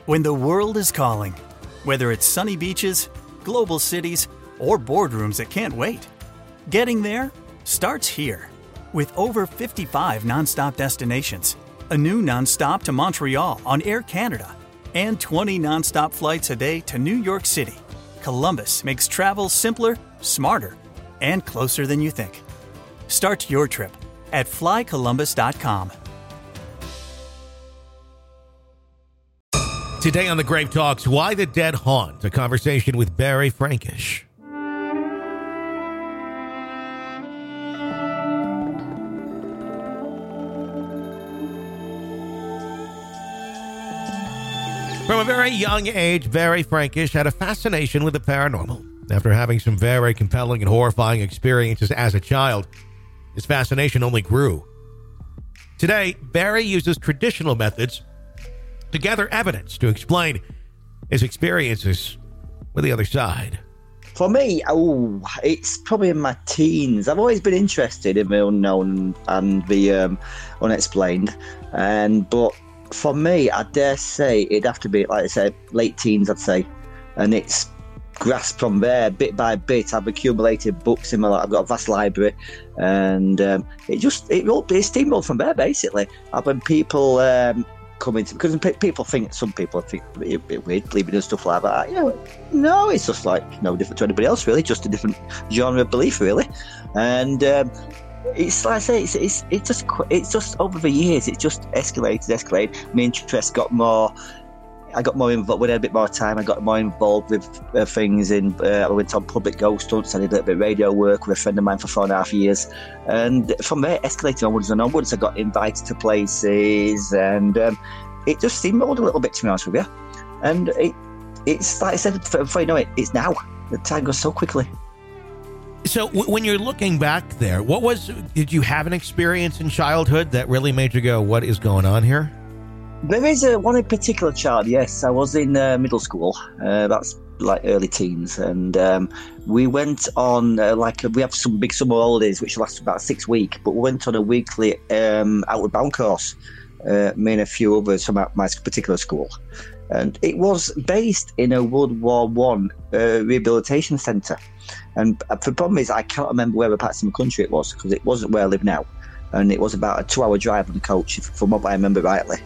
When the world is calling, whether it's sunny beaches, global cities, or boardrooms that can't wait, getting there starts here. With over 55 nonstop destinations, a new nonstop to Montreal on Air Canada, and 20 nonstop flights a day to New York City, Columbus makes travel simpler, smarter, and closer than you think. Start your trip at flycolumbus.com. Today on the Grave Talks, Why the Dead Haunt, a conversation with Barry Frankish. From a very young age, Barry Frankish had a fascination with the paranormal. After having some very compelling and horrifying experiences as a child, his fascination only grew. Today, Barry uses traditional methods to gather evidence to explain his experiences with the other side. For me, it's probably in my teens. I've always been interested in the unknown and the unexplained. But for me, I dare say it'd have to be, like I said, late teens, I'd say. And it's grasped from there, bit by bit. I've accumulated books in my life. I've got a vast library. And it steamrolled from there, basically. When people come into, because some people think it's a bit weird believing in stuff like that. No, it's just like no different to anybody else, really. Just a different genre of belief, really. And it's like I say, it's just over the years, it just escalated. My interest got more. I got more involved when I had a bit more time. I got more involved with things. I went on public ghost hunts. I did a little bit of radio work with a friend of mine for 4.5 years, and from there, escalating onwards and onwards. I got invited to places, and it just steamrolled a little bit, to be honest with you. And it's like I said, before you know it, it's now. The time goes so quickly. So when you're looking back there, did you have an experience in childhood that really made you go, what is going on here? There is one in particular child, yes. I was in middle school, that's like early teens, and we went on, we have some big summer holidays which last about 6 weeks, but we went on a weekly outward bound course, me and a few others from my particular school. And it was based in a World War One rehabilitation centre. And the problem is I can't remember where parts of the country it was, because it wasn't where I live now. And it was about a 2-hour drive on the coach, from what I remember rightly.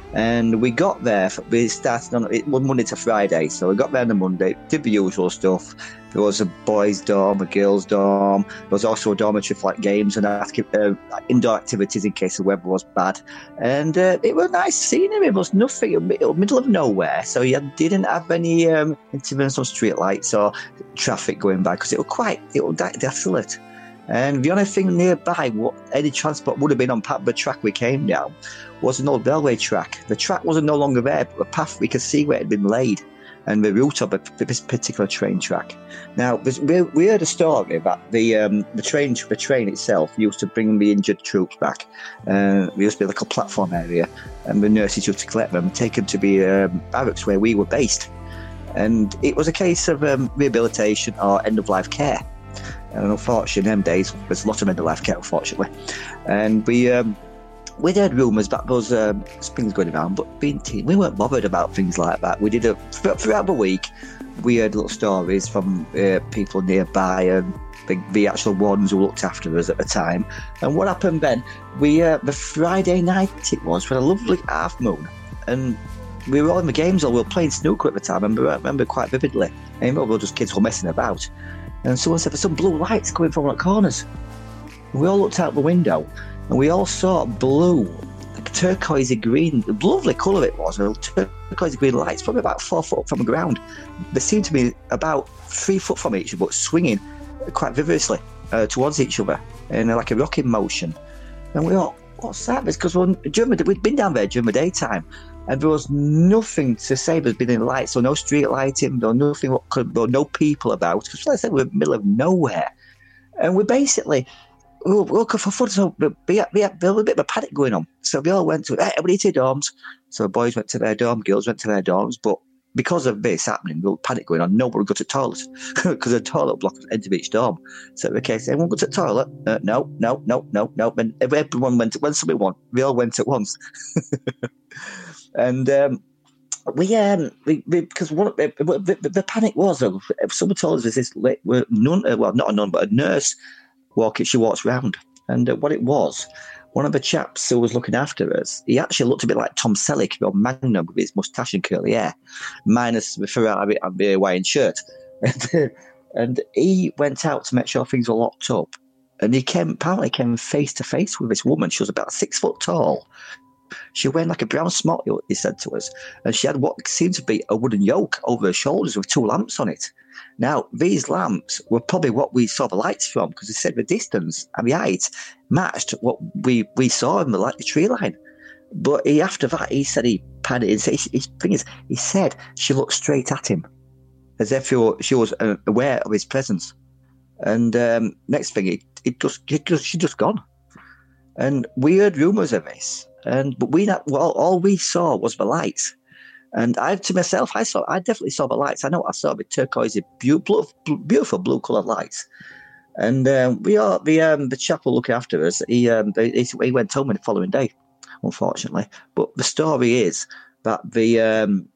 And we got there, we started on it Monday to Friday. So we got there on the Monday, did the usual stuff. There was a boys' dorm, a girls' dorm. There was also a dormitory for games and indoor activities in case the weather was bad. And it was nice scenery. It was nothing, middle of nowhere. So you didn't have any interference on street lights or traffic going by, because it was desolate. And the only thing nearby, what any transport would have been on part of the track we came down, was an old railway track. The track wasn't no longer there, but the path we could see where it had been laid, and the route of this particular train track. Now, we heard a story that the train itself used to bring the injured troops back. There used to be like a platform area, and the nurses used to collect them and take them to the barracks where we were based. And it was a case of rehabilitation or end-of-life care. And unfortunately, in them days, there's a lot of end-of-life care, unfortunately. And we'd heard rumours that there was things going around, but being teen, we weren't bothered about things like that. We did throughout the week, we heard little stories from people nearby and the actual ones who looked after us at the time. And what happened then, the Friday night it was, we had a lovely half moon, and we were all in the games hall. We were playing snooker at the time, and I remember quite vividly. And we were just kids all messing about. And someone said there's some blue lights coming from the corners. And we all looked out the window, and we all saw blue, like turquoise green, lovely colour it was, turquoise green lights, probably about 4 foot from the ground. They seemed to be about 3 foot from each other, but swinging quite vigorously towards each other in like a rocking motion. And we all, what's that? Because we'd been down there during the daytime, and there was nothing to say there's been any lights, or no street lighting, or nothing, or no people about. Because like I said, we're in the middle of nowhere. And we basically woke up for fun, so we had a little bit of a panic going on. So we all went to, everybody to their dorms. So the boys went to their dorm, girls went to their dorms, but because of this happening, the panic going on, nobody would go to the toilet, because the toilet blocked the end of each dorm. So in case anyone go to the toilet, no. And everyone went, when somebody went, we all went at once. And we because the panic was someone told us this nun, well, not a nun, but a nurse she walks round, and what it was, one of the chaps who was looking after us, he actually looked a bit like Tom Selleck on Magnum with his moustache and curly hair, minus the Ferrari and the Hawaiian shirt, and he went out to make sure things were locked up, and he apparently came face to face with this woman. She was about 6 foot tall. She wearing like a brown smock, he said to us, and she had what seemed to be a wooden yoke over her shoulders with 2 lamps on it. Now, these lamps were probably what we saw the lights from, because he said the distance and the height matched what we saw in the tree line. But after that, he said he panicked. His thing is, he said she looked straight at him, as if she was aware of his presence. And next thing, she just gone. And we heard rumours of this. But all we saw was the lights, and I definitely saw the lights. I know I saw the turquoise, beautiful blue coloured lights, and the chap looking after us. He went home the following day, unfortunately. But the story is that during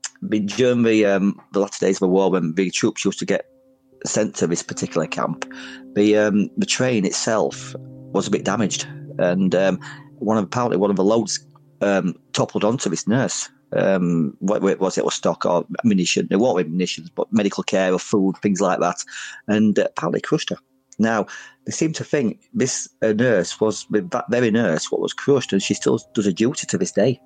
the latter days of the war, when the troops used to get sent to this particular camp, the train itself was a bit damaged, and one of the loads toppled onto this nurse. What was it? Was stock or ammunition? It wasn't ammunition, but medical care or food, things like that. And apparently crushed her. Now, they seem to think this nurse was that very nurse what was crushed, and she still does a duty to this day.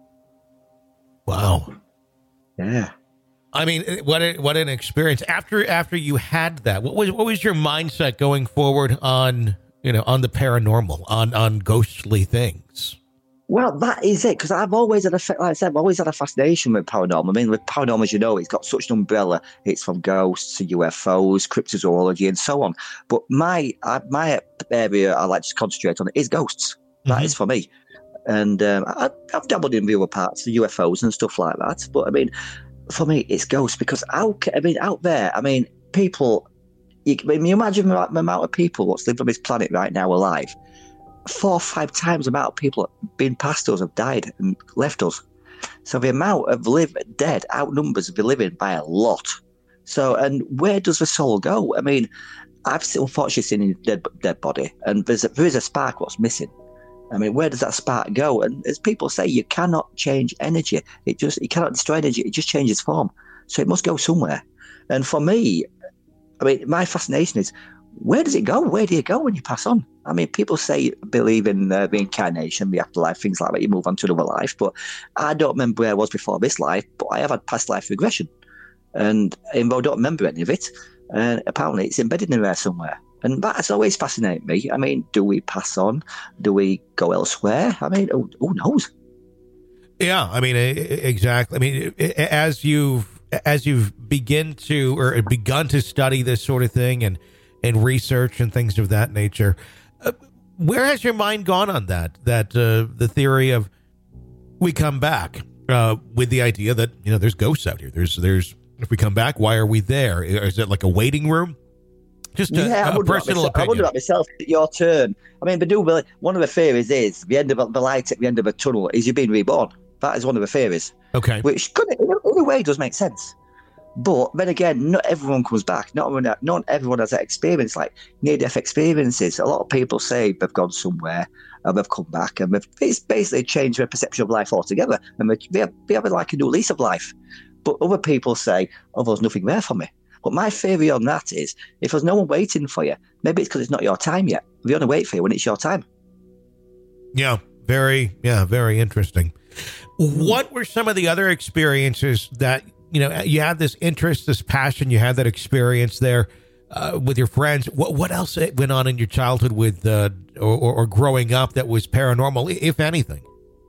Wow. Yeah. I mean, what an experience. After you had that, what was your mindset going forward on the paranormal, on ghostly things? Well, that is it, because I've always had I've always had a fascination with paranormal. I mean, with paranormal, as you know, it's got such an umbrella. It's from ghosts to UFOs, cryptozoology, and so on. But my area I like to concentrate on is ghosts. That is for me. And I've dabbled in the other parts, the UFOs and stuff like that. But I mean, for me, it's ghosts, because out there, people. You imagine the amount of people what's lived on this planet right now alive. 4 or 5 times the amount of people being past us have died and left us. So the amount of dead outnumbers the living by a lot. So, and where does the soul go? I mean, I've unfortunately seen a dead body, and there is a spark what's missing. I mean, where does that spark go? And as people say, you cannot change energy. You cannot destroy energy. It just changes form. So it must go somewhere. And for me, my fascination is, where does it go? Where do you go when you pass on? I mean, people believe in reincarnation, the afterlife, things like that. You move on to another life. But I don't remember where I was before this life, but I have had past life regression. And even though I don't remember any of it, apparently it's embedded in there somewhere. And that has always fascinated me. I mean, do we pass on? Do we go elsewhere? I mean, who knows? Yeah, I mean, exactly. I mean, as you've begun to study this sort of thing and research and things of that nature, where has your mind gone on that the theory of we come back with the idea that there's ghosts out here, there's if we come back, why are we there? Is it like a waiting room? Just a personal opinion. I wonder about myself. Your turn. I mean, one of the theories is the end of the light at the end of a tunnel is you're being reborn. That is one of the theories. Okay. Which in a way does make sense. But then again, not everyone comes back. Not everyone has that experience, like near-death experiences. A lot of people say they've gone somewhere and they've come back, and it's basically changed their perception of life altogether, and they have like a new lease of life. But other people say, there's nothing there for me. But my theory on that is, if there's no one waiting for you, maybe it's because it's not your time yet. They only wait for you when it's your time. Yeah, very interesting. What were some of the other experiences that, you had this interest, this passion, you had that experience there with your friends? What else went on in your childhood with or growing up that was paranormal, if anything?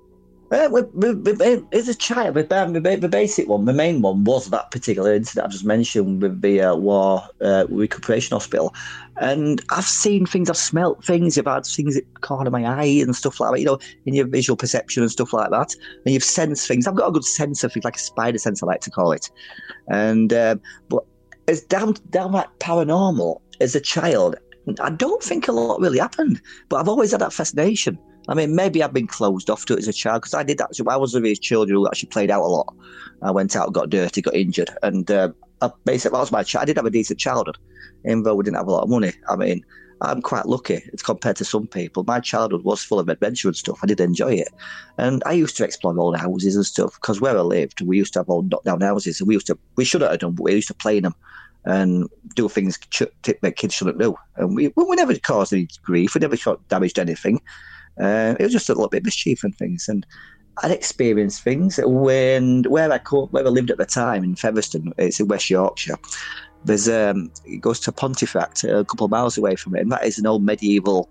As a child, the basic one, the main one was that particular incident I just mentioned with the war recuperation hospital. And I've seen things, I've smelt things, I've had things that corner my eye and stuff like that, in your visual perception and stuff like that. And you've sensed things. I've got a good sense of things, like a spider sense, I like to call it. And but as down that paranormal as a child, I don't think a lot really happened. But I've always had that fascination. I mean, maybe I've been closed off to it as a child because I did actually. I was one of these children who actually played out a lot. I went out, got dirty, got injured, and basically that was my child. I did have a decent childhood, even though we didn't have a lot of money. I mean, I'm quite lucky as compared to some people. My childhood was full of adventure and stuff. I did enjoy it, and I used to explore old houses and stuff because where I lived, we used to have old knockdown houses, and we shouldn't have done, but we used to play in them and do things that kids shouldn't do. And we never caused any grief. We never damaged anything. It was just a little bit of mischief and things. And I'd experienced things where I lived at the time in Featherstone. It's in West Yorkshire. There's it goes to Pontefract, a couple of miles away from it, and that is an old medieval,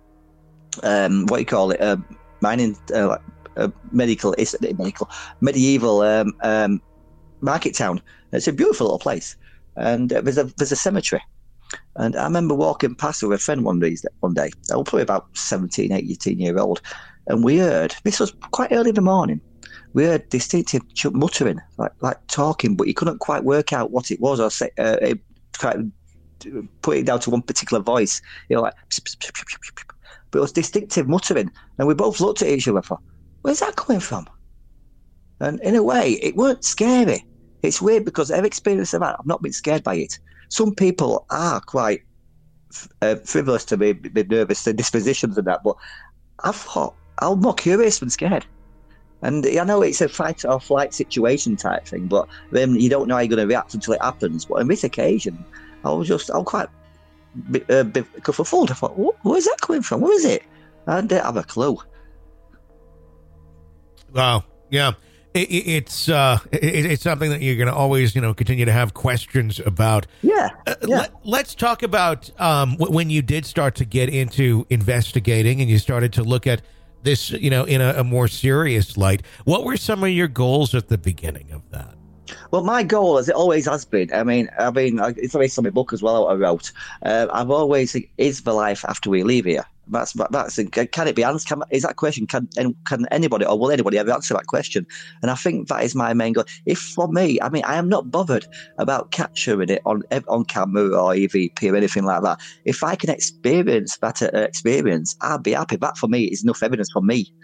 mining, medieval market town. It's a beautiful little place, and there's a cemetery. And I remember walking past with a friend one day. I was probably about 17, 18 year old, and we heard, this was quite early in the morning, we heard distinctive muttering, like talking, but you couldn't quite work out what it was or say, put it down to one particular voice, like, but it was distinctive muttering, and we both looked at each other and thought, where's that coming from? And in a way, it weren't scary. It's weird because I've experienced that. I've not been scared by it. Some people are quite frivolous to be nervous, the dispositions and that, but I thought I'm more curious than scared. And I know it's a fight or flight situation type thing, but then you don't know how you're going to react until it happens. But on this occasion, I'm quite kerfuffled. I thought, where's that coming from? Where is it? I didn't have a clue. Wow. Yeah. It's something that you're going to always, continue to have questions about. Yeah. Let's talk about when you did start to get into investigating and you started to look at this, in a more serious light. What were some of your goals at the beginning of that? Well, my goal, as it always has been, it's based on my book as well I wrote. I've always, is the life after we leave here? That's can it be answered? Is that question? Can anybody, or will anybody ever answer that question? And I think that is my main goal. If for me, I am not bothered about capturing it on camera or EVP or anything like that. If I can experience that experience, I'll be happy. That for me is enough evidence for me.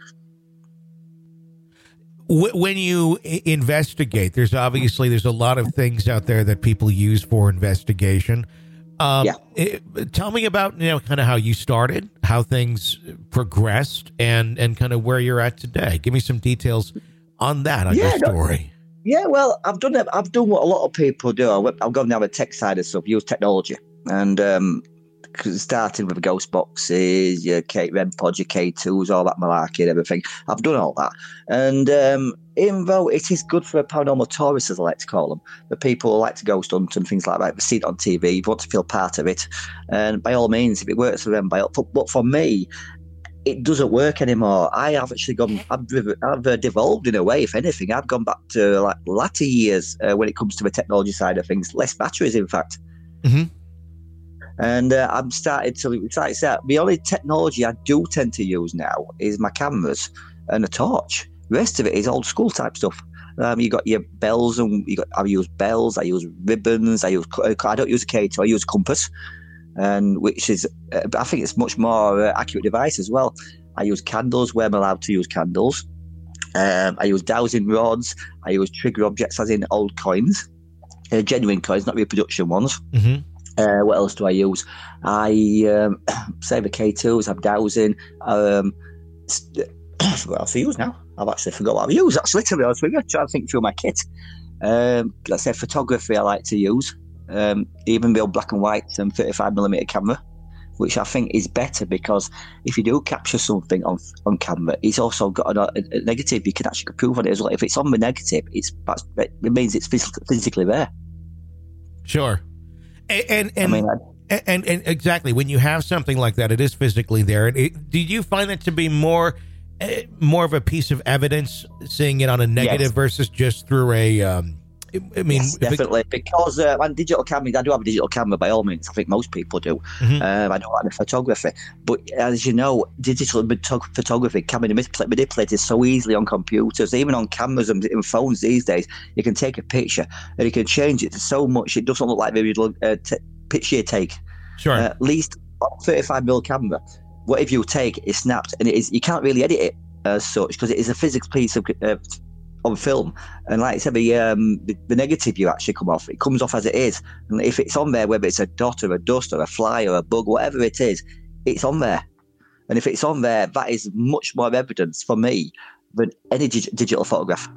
When you investigate, there's a lot of things out there that people use for investigation. Tell me about, kind of how you started, how things progressed, and kind of where you're at today. Give me some details on that, on your story. Yeah, well, I've done what a lot of people do. I've gone down the tech side of stuff, use technology, and starting with the ghost boxes, your REM pods, your K2s, all that malarkey and everything. I've done all that. And even though it is good for paranormal tourists, as I like to call them, the people who like to ghost hunt and things like that, they see it on TV, you want to feel part of it. And by all means, if it works for them, but for me, it doesn't work anymore. I have actually I've devolved in a way, if anything. I've gone back to like latter years when it comes to the technology side of things, less batteries, in fact. Mm-hmm. And I'm started to, like I said, the only technology I do tend to use now is my cameras and a torch. The rest of it is old school type stuff. You got your bells, and I use bells, I use ribbons, I don't use a K2, I use a compass, and which is, I think it's much more accurate device as well. I use candles where I'm allowed to use candles. I use dowsing rods. I use trigger objects, as in old coins, genuine coins, not reproduction ones. Mm-hmm. What else do I use? I save the K2s, I'm dowsing. What else I use now? I've actually forgot what I use, actually, to be honest with you. I'm trying to think through my kit. Let's say photography I like to use. Even the old black and white and 35mm camera, which I think is better because if you do capture something on camera, it's also got a negative. You can actually prove on it as well. If it's on the negative, it means it's physically there. Sure. And exactly, when you have something like that, it is physically there. Do you find that to be more of a piece of evidence, seeing it on a negative versus just through a? Yes, definitely, because on digital cameras, I do have a digital camera by all means. I think most people do. Mm-hmm. I don't like the photography, but as you know, digital photography can be manipulated so easily on computers, even on cameras and phones these days. You can take a picture and you can change it so much it doesn't look like the original picture you take. Sure. At least on 35mm camera, whatever you take is snapped, and you can't really edit it as such because it is a physical piece of on film. And like I said, the negative you actually come off, it comes off as it is. And if it's on there, whether it's a dot or a dust or a fly or a bug, whatever it is, it's on there. And if it's on there, that is much more evidence for me than any digital photograph.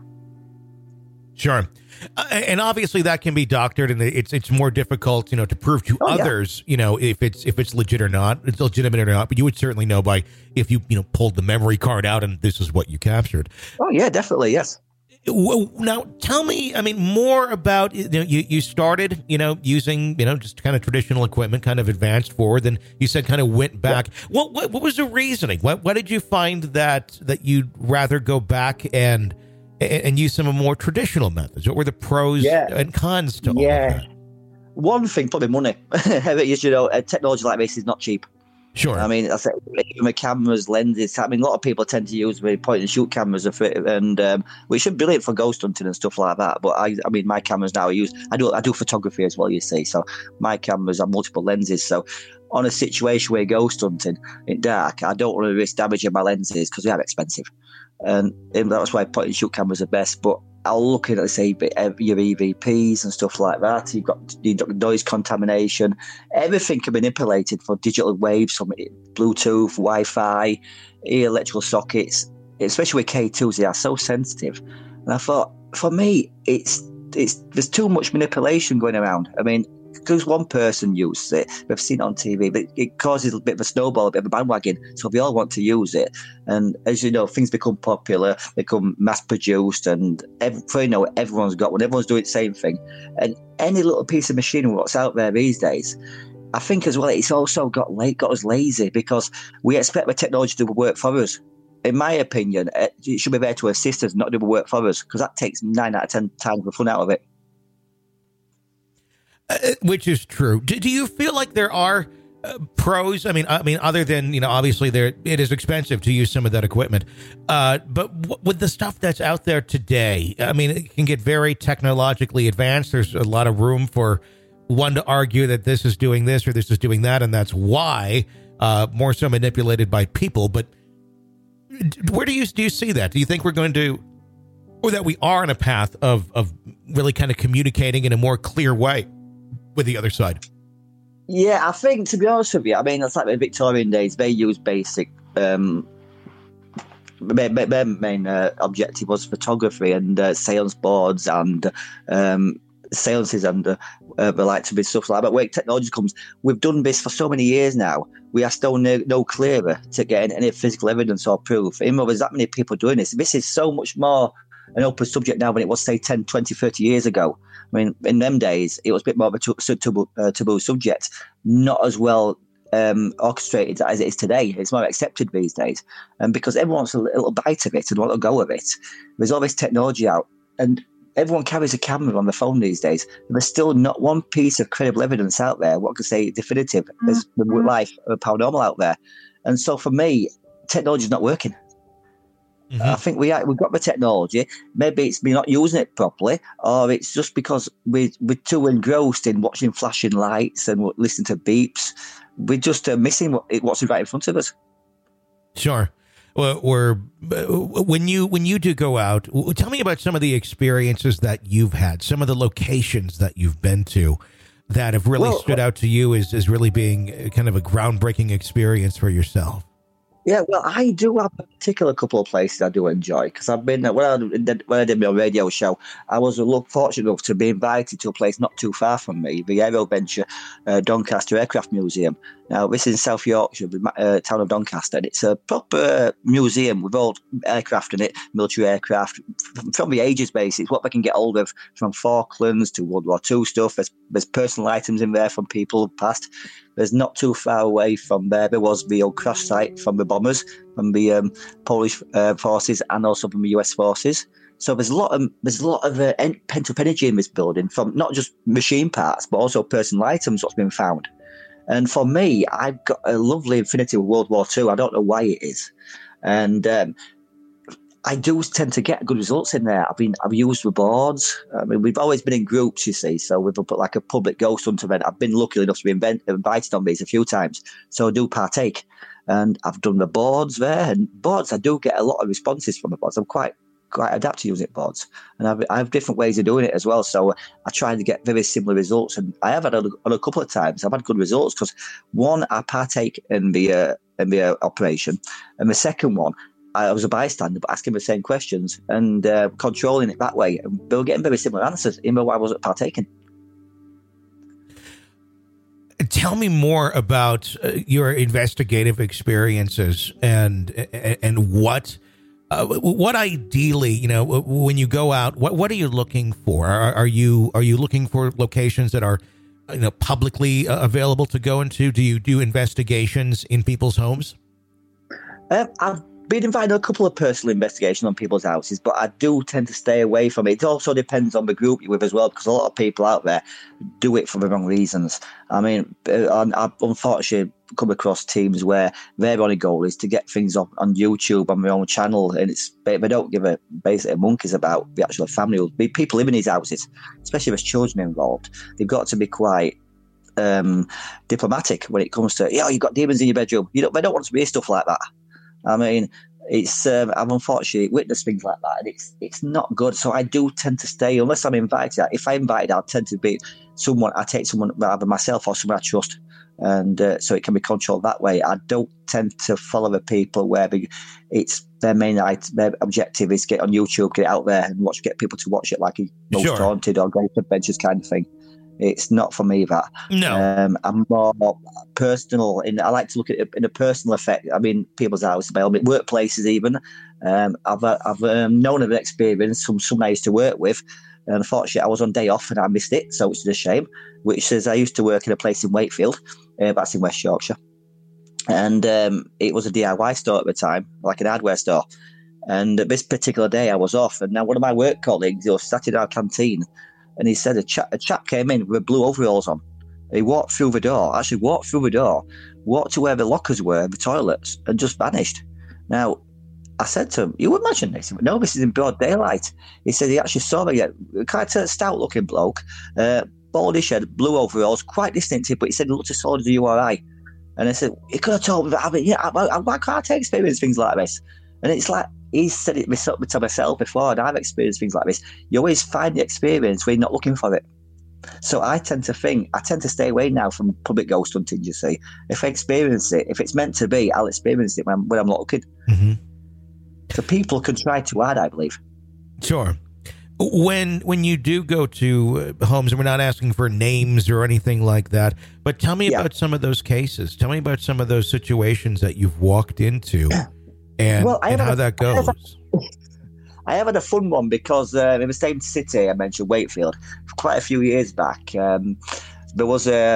Sure. And obviously that can be doctored, and it's more difficult, to prove to others, if it's legit or not, it's legitimate or not. But you would certainly know by if you pulled the memory card out and this is what you captured. Oh yeah, definitely, yes. Now tell me, more about you started using just kind of traditional equipment, kind of advanced forward, then you said kind of went back. Yeah. What was the reasoning? What did you find that you'd rather go back and use some of more traditional methods? What were the pros and cons to all of that? One thing, probably money. Technology like this is not cheap. Sure. I say with cameras, lenses. A lot of people tend to use point and shoot cameras, and which are brilliant for ghost hunting and stuff like that. But my cameras now I do photography as well. You see, so my cameras have multiple lenses. So on a situation where ghost hunting in dark, I don't want to risk damaging my lenses because they are expensive, and that's why point and shoot cameras are best. But I'll look at, let's say, your EVPs and stuff like that. You've got noise contamination. Everything can be manipulated for digital waves, from Bluetooth, Wi-Fi, electrical sockets, especially with K2s. They are so sensitive. And I thought, for me, there's too much manipulation going around. Because one person uses it, we've seen it on TV, but it causes a bit of a snowball, a bit of a bandwagon. So we all want to use it. And as you know, things become popular, become mass-produced, and everyone's got one. Everyone's doing the same thing. And any little piece of machinery what's out there these days, I think as well, it's also got us lazy because we expect the technology to work for us. In my opinion, it should be there to assist us, not do the work for us, because that takes 9 out of 10 times the fun out of it. Which is true. Do you feel like there are pros? Other than, obviously it is expensive to use some of that equipment. But with the stuff that's out there today, it can get very technologically advanced. There's a lot of room for one to argue that this is doing this or this is doing that, and that's why more so manipulated by people. But where do you see that? Do you think we're going to, or that we are on a path of really kind of communicating in a more clear way with the other side? Yeah, I think, to be honest with you, it's like the Victorian days. They used basic. Their main objective was photography and seance boards and seances and the like to be stuff like that. But where technology comes, we've done this for so many years now. We are still no clearer to getting any physical evidence or proof. Even though there's that many people doing this, this is so much more an open subject now than it was, say, 10, 20, 30 years ago. In them days, it was a bit more of a taboo subject, not as well orchestrated as it is today. It's more accepted these days. And because everyone wants a little bite of it and want to go with it, there's all this technology out, and everyone carries a camera on the phone these days. There's still not one piece of credible evidence out there, what I could say definitive, there's the life of paranormal out there. And so for me, technology is not working. Mm-hmm. I think we've got the technology. Maybe we're not using it properly, or it's just because we're too engrossed in watching flashing lights and listening to beeps. We're just missing what's right in front of us. Sure. Or when you do go out, tell me about some of the experiences that you've had, some of the locations that you've been to that have really stood out to you as really being kind of a groundbreaking experience for yourself. Yeah, well, I do have a particular couple of places I do enjoy, because I've been, when I did my radio show, I was fortunate enough to be invited to a place not too far from me, the Aeroventure Doncaster Aircraft Museum. Now, this is in South Yorkshire, the town of Doncaster, and it's a proper museum with old aircraft in it, military aircraft, from the ages basically. It's what they can get hold of, from Falklands to World War II stuff. There's personal items in there from people past. There's not too far away from there was the old crash site from the bombers, from the Polish forces, and also from the US forces. So there's a lot of pent-up energy in this building, from not just machine parts, but also personal items what's been found. And for me, I've got a lovely affinity with World War II. I don't know why it is. And I do tend to get good results in there. I've used the boards. We've always been in groups, you see. So we've put like a public ghost hunt event. I've been lucky enough to be invited on these a few times. So I do partake. And I've done the boards there, and boards, I do get a lot of responses from the boards. I'm quite adept to using boards, and I have different ways of doing it as well. So I try to get very similar results, and I have had on a couple of times. I've had good results because one, I partake in the operation, and the second one, I was a bystander, but asking the same questions and controlling it that way. And they were getting very similar answers, even though I wasn't partaking. Tell me more about your investigative experiences and what ideally, when you go out, what are you looking for? Are you looking for locations that are, publicly available to go into? Do you do investigations in people's homes? I've been invited to a couple of personal investigations on people's houses, but I do tend to stay away from it. It also depends on the group you're with as well, because a lot of people out there do it for the wrong reasons. I mean, I've unfortunately come across teams where their only goal is to get things on YouTube on their own channel, and they don't give basically monkeys about the actual family. People live in these houses, especially if there's children involved. They've got to be quite diplomatic when it comes to, you've got demons in your bedroom. They don't want to be stuff like that. I mean, it's I've unfortunately witnessed things like that, and it's not good. So I do tend to stay unless I'm invited. If I'm invited, I'll tend to be I take someone either myself or someone I trust, and so it can be controlled that way. I don't tend to follow the people where it's their their objective is get on YouTube, get it out there, and get people to watch it like Most Haunted or Ghost Adventures kind of thing. It's not for me, that. No. I'm more personal. I like to look at it in a personal effect. I mean, people's houses, workplaces even. I've known of an experience from someone I used to work with. And unfortunately, I was on day off and I missed it, so it's a shame. Which is, I used to work in a place in Wakefield, that's in West Yorkshire. And it was a DIY store at the time, like an hardware store. And this particular day I was off. And now one of my work colleagues, sat in our canteen, and he said a chap came in with blue overalls on. He walked through the door, walked to where the lockers were, the toilets, and just vanished. Now, I said to him, you imagine this? No, this is in broad daylight. He said he actually saw me, quite a stout-looking bloke, baldish head, blue overalls, quite distinctive, but he said he looked as solid as a URI. And I said, he could have told me that. Why can't I experience things like this? And it's like, he said it to myself before, and I've experienced things like this. You always find the experience when you're not looking for it. So I tend to stay away now from public ghost hunting, you see. If I experience it, if it's meant to be, I'll experience it when I'm not looking. Mm-hmm. So people can try too hard, I believe. Sure. When you do go to homes, and we're not asking for names or anything like that, but tell me about some of those cases. Tell me about some of those situations that you've walked into. And how that goes. I have had a fun one because in the same city I mentioned, Wakefield, quite a few years back, there was a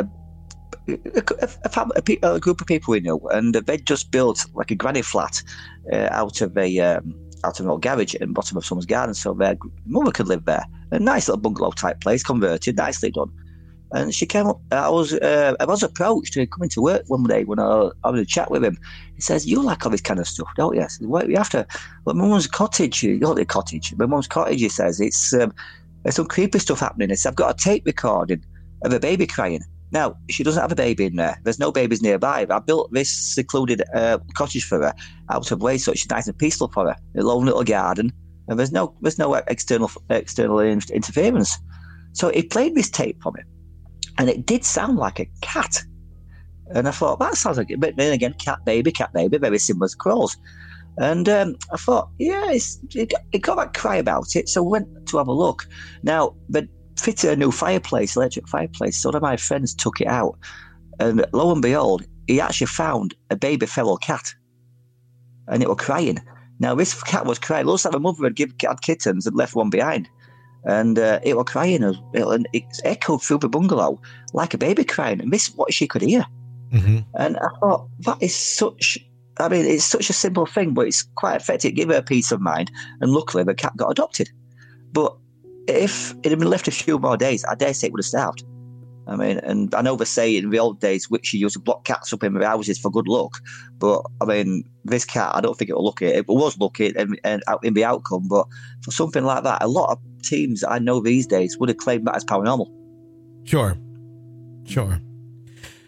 group of people we knew, and they'd just built like a granny flat out of an old garage in the bottom of someone's garden, so their mother could live there. A nice little bungalow type place, converted, nicely done. And she came up. I was approached to come into work one day when I had a chat with him. He says, "You like all this kind of stuff, don't you?" I said, "What you after?" Well, my mum's cottage. The cottage. My mum's cottage. He says there's some creepy stuff happening. He says, "I've got a tape recording of a baby crying." Now she doesn't have a baby in there. There's no babies nearby. I built this secluded cottage for her out of way, so it's nice and peaceful for her. A lone little garden, and there's no external interference. So he played this tape for me. And it did sound like a cat. And I thought, that sounds like it. But then again, cat baby, very similar to crows. And I thought, it got that cry about it. So I went to have a look. Now, they fitted a new fireplace, electric fireplace. So one of my friends took it out. And lo and behold, he actually found a baby feral cat. And it was crying. Now, this cat was crying. It looks like the mother had kittens and left one behind. And it was crying, and it echoed through the bungalow like a baby crying, and this is what she could hear. Mm-hmm. And I thought, that is it's such a simple thing, but it's quite effective. It gave her peace of mind, and luckily the cat got adopted. But if it had been left a few more days, I dare say it would have starved. I mean, and I know they say in the old days, which you used to block cats up in their houses for good luck. But I mean, this cat, I don't think it was lucky. It was lucky and out in the outcome. But for something like that, a lot of teams I know these days would have claimed that as paranormal. Sure.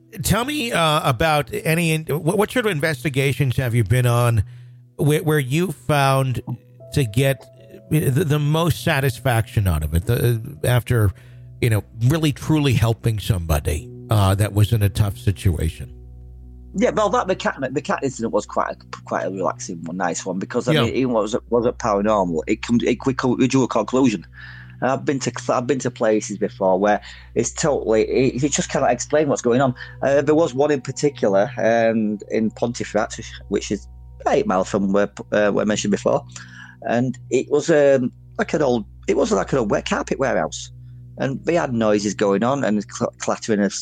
Tell me about what sort of investigations have you been on where you found to get the most satisfaction out of it after, really truly helping somebody that was in a tough situation? Yeah, well, the cat incident was quite a relaxing one, nice one, because even though it wasn't paranormal, we drew a conclusion. I've been to places before where it's totally you just cannot explain what's going on. There was one in particular in Pontefract, which is 8 miles from where I mentioned before, and it was like an old wet carpet warehouse, and they had noises going on and clattering of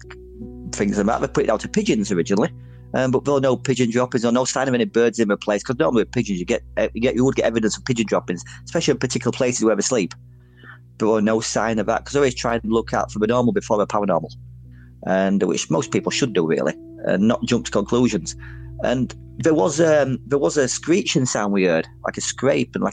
things like that. They put it out to pigeons originally, but there were no pigeon droppings or no sign of any birds in the place. Because normally with pigeons, you would get evidence of pigeon droppings, especially in particular places where they sleep. There were no sign of that, because I always try and look out for the normal before the paranormal, and which most people should do really, and not jump to conclusions. And there was a screeching sound we heard, like a scrape and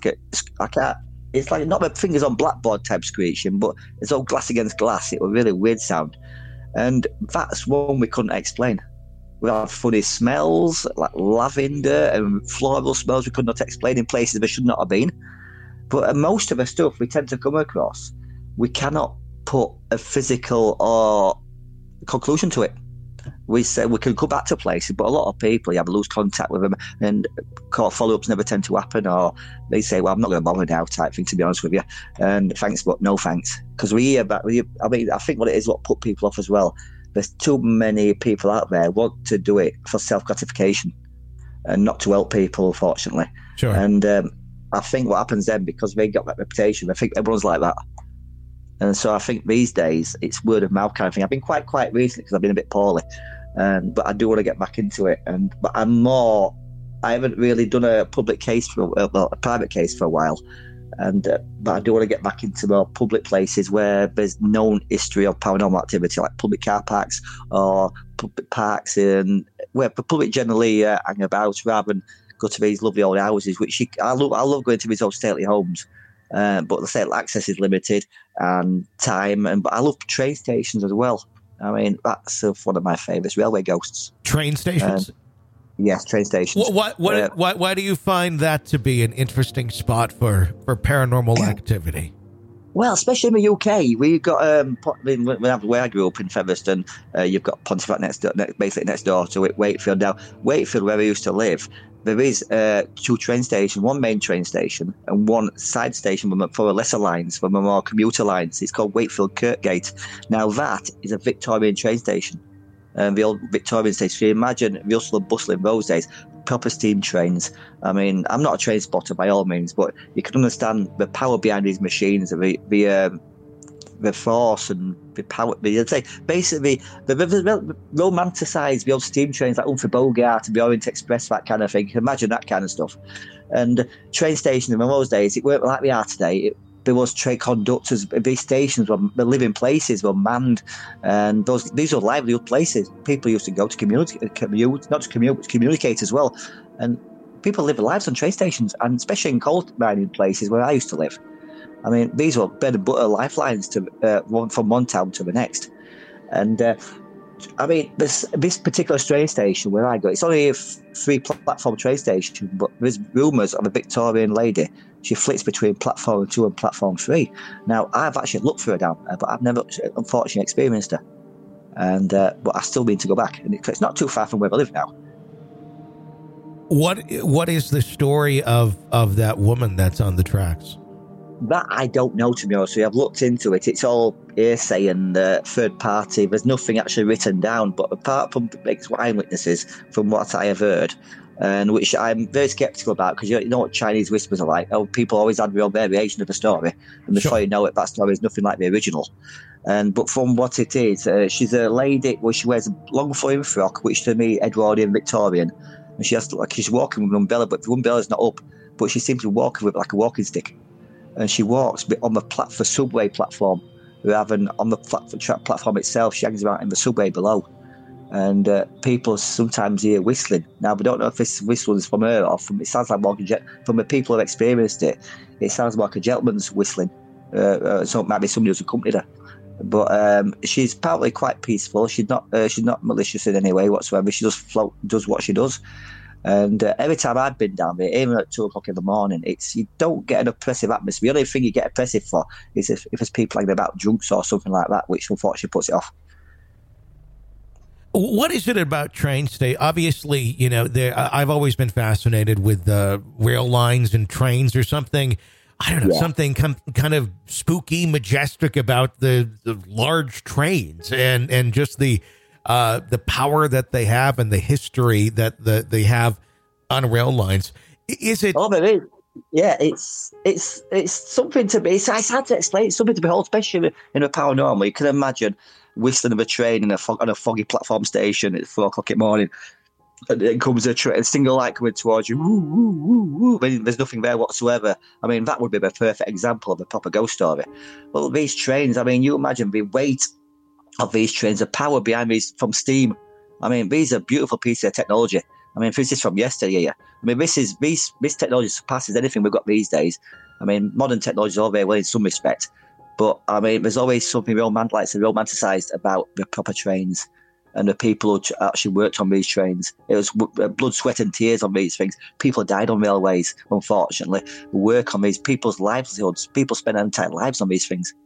it's like not the fingers on blackboard type screeching, but it's all glass against glass. It was a really weird sound. And that's one we couldn't explain. We had funny smells, like lavender and floral smells we could not explain in places they should not have been. But most of the stuff we tend to come across, we cannot put a physical or conclusion to it. We say we can go back to places, but a lot of people, you have to lose contact with them, and follow-ups never tend to happen, or they say, well, I'm not going to bother now type thing, to be honest with you, and thanks, but no thanks. Because we hear about, I think what it is, what put people off as well, there's too many people out there want to do it for self-gratification and not to help people, unfortunately. Sure. And I think what happens then, because they got that reputation, I think everyone's like that. And so I think these days it's word of mouth kind of thing. I've been quite quiet recently because I've been a bit poorly, but I do want to get back into it. But I haven't really done a public case a private case for a while, but I do want to get back into more public places where there's known history of paranormal activity, like public car parks or public parks, and where the public generally hang about rather than go to these lovely old houses. Which I love going to these old stately homes. But the state access is limited and time, but I love train stations as well. I mean, that's one of my favourites. Railway ghosts. Train stations? Yes, train stations. Why do you find that to be an interesting spot for paranormal activity? Well, especially in the UK, we've got where I grew up in Featherstone. You've got Pontefract basically next door to it, Wakefield. Now, Wakefield, where I used to live, there is 2 train stations, one main train station and one side station for the lesser lines, for the more commuter lines. It's called Wakefield Kirkgate. Now that is a Victorian train station, the old Victorian station. So you imagine the hustle and bustle in those days, proper steam trains. I mean, I'm not a train spotter by all means, but you can understand the power behind these machines, the force and the power. I'd say basically the romanticise the old steam trains like Humphrey Bogart and the Orient Express, that kind of thing. Imagine that kind of stuff. And train stations in those days, it weren't like they are today. There was train conductors. These stations were living places, were manned, and these were livelihood places. People used to go to commute, not to commute, but to communicate as well. And people live their lives on train stations, and especially in coal mining places where I used to live. I mean, these were bread and butter lifelines from one town to the next. And I mean, this particular train station where I go, it's only a 3-platform train station, but there's rumours of a Victorian lady. She flits between platform 2 and platform 3. Now, I've actually looked for her down there, but I've never, unfortunately, experienced her. And but I still need to go back. And it's not too far from where I live now. What is the story of that woman that's on the tracks? That I don't know, to be honest with you. I've looked into it. It's all hearsay and third party. There's nothing actually written down. But apart from eyewitnesses, from what I have heard, and which I'm very sceptical about, because you know what Chinese whispers are like. Oh, people always add their own variation of the story, and before you know it, that story is nothing like the original. But from what it is, she's a lady. Well, she wears a long flowing frock, which to me Edwardian Victorian, and she has she's walking with an umbrella, but the umbrella's not up. But she seems to be walking with like a walking stick. And she walks on the subway platform rather than on the platform itself. She hangs around in the subway below. And people sometimes hear whistling. Now, we don't know if this whistle is from her or from, it sounds like more, from the people who have experienced it, it sounds like a gentleman's whistling. So it might be somebody who's accompanied her. But she's apparently quite peaceful. She's not malicious in any way whatsoever. She just does what she does. And every time I've been down there, even at 2:00 in the morning, you don't get an oppressive atmosphere. The only thing you get oppressive for is if there's people like about drunks or something like that, which unfortunately puts it off. What is it about trains today? Obviously, you know, I've always been fascinated with rail lines and trains or something. I don't know, something kind of spooky, majestic about the large trains and just the power that they have and the history that they have on rail lines. Is it? Oh, there is. Yeah, it's something to be. It's hard to explain. It's something to behold, especially in a paranormal. You can imagine whistling of a train on a foggy platform station at 4:00 in the morning. And then comes a single light coming towards you. Woo, woo, woo, woo. I mean, there's nothing there whatsoever. I mean, that would be the perfect example of a proper ghost story. Well, these trains, I mean, you imagine the weight of these trains, the power behind these from steam. I mean, these are beautiful pieces of technology. I mean, this is from yesterday. I mean, this technology surpasses anything we've got these days. I mean, modern technology is all very well in some respect. But, I mean, there's always something romanticised about the proper trains and the people who actually worked on these trains. It was blood, sweat and tears on these things. People died on railways, unfortunately. Work on these people's livelihoods. People spend their entire lives on these things.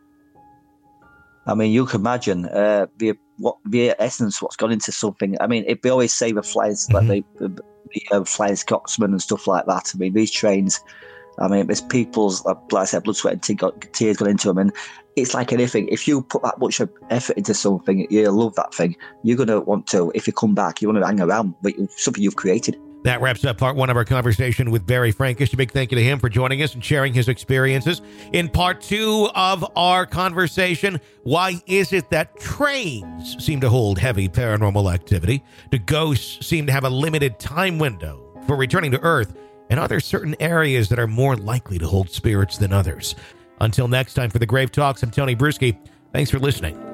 I mean, you can imagine the essence, what's gone into something. I mean, they always say the flyers, like the Flying Scotsman and stuff like that. I mean, these trains, I mean, there's people's, like I said, blood, sweat and tears gone into them. And it's like anything. If you put that much effort into something, you love that thing. You're going to want to, if you come back, you want to hang around with something you've created. That wraps up part one of our conversation with Barry Frankish. A big thank you to him for joining us and sharing his experiences. In part two of our conversation, why is it that trains seem to hold heavy paranormal activity? Do ghosts seem to have a limited time window for returning to Earth? And are there certain areas that are more likely to hold spirits than others? Until next time, for the Grave Talks, I'm Tony Bruschi. Thanks for listening.